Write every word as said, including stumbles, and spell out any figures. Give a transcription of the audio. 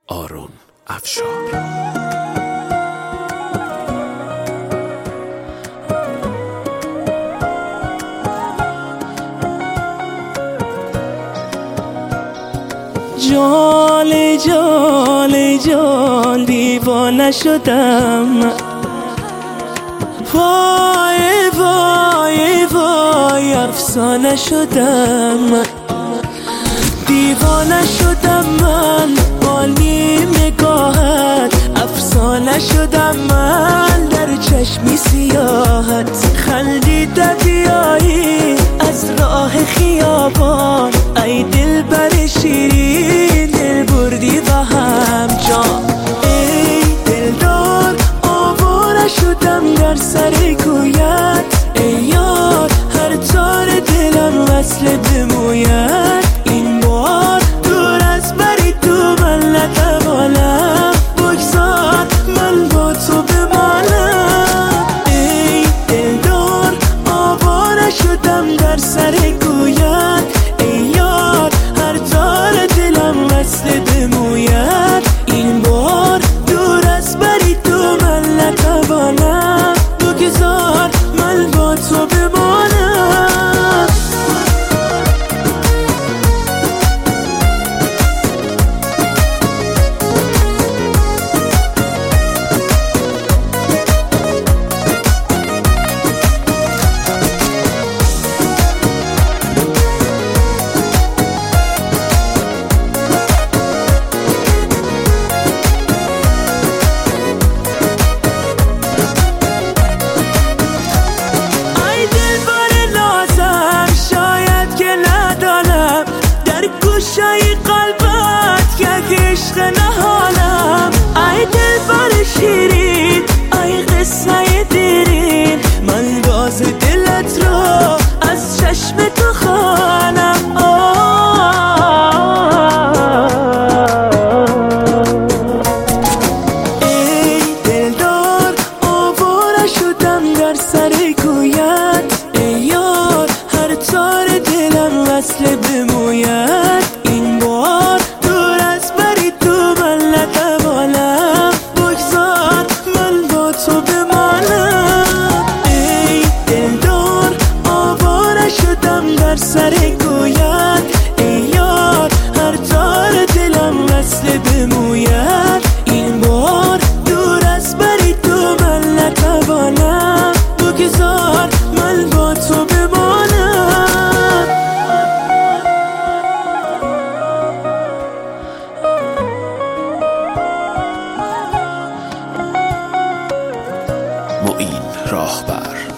آرون افشار. جال جال جال دیوانه شدم، وای وای وای افسانه شدم، دیوانه شدم من با نیم نگاهت، افسانه شدم من در چشمی سیاهت، خندیده بیایی از راه خیابان، ای دل بر شیرین دل بردی و هم جان، ای دلدار آواره شدم در سر کویت، ای یار هر تار دلم وصل به مویت، این بار دور از بری تو من نتوانم، بگذار من با تو بمانم، ای دلدار آواره شدم در سر کویت، ای یار هر تار دلم وصل به مویت، این بار دور از بری تو من نتوانم، بگذار من با تو بمانم. گوشای قلبت یک عشق نهانم، ای دل بر شیرین ای قصه دیرین، من راز دلت رو از چشم تو خوانم، ای دلدار آواره شدم در سر کویت، ای یار هر تار دلم وصل به مویت، این بار دور از بری تو من نتوانم، بگذار من با تو بمانم، ای دلدار آواره شدم در سر کویت، ای یار هر تار دلم وصل به مویت، این بار دور از بری تو من نتوانم، بگذار من با تو بمانم. معین راهبر.